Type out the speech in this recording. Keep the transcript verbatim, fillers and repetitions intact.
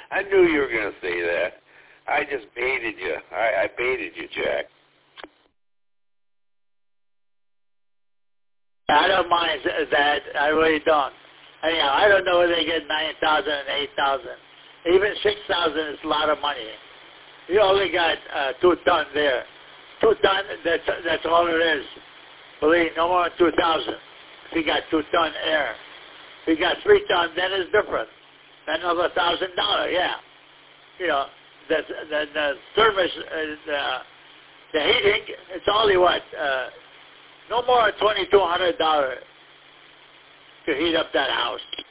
I knew you were going to say that. I just baited you. I, I baited you, Jack. I don't mind that. I really don't. Anyhow, I don't know whether they get nine thousand and eight thousand. Even six thousand is a lot of money. You only got uh, two ton there. Two ton. That's that's all it is. Believe me, no more than two thousand. If you got two ton air, if you got three ton, then it's different. Then another thousand dollar. Yeah. You know, the the, the service, uh, the, the heating. It's only what. Uh, No more than twenty-two hundred dollars to heat up that house.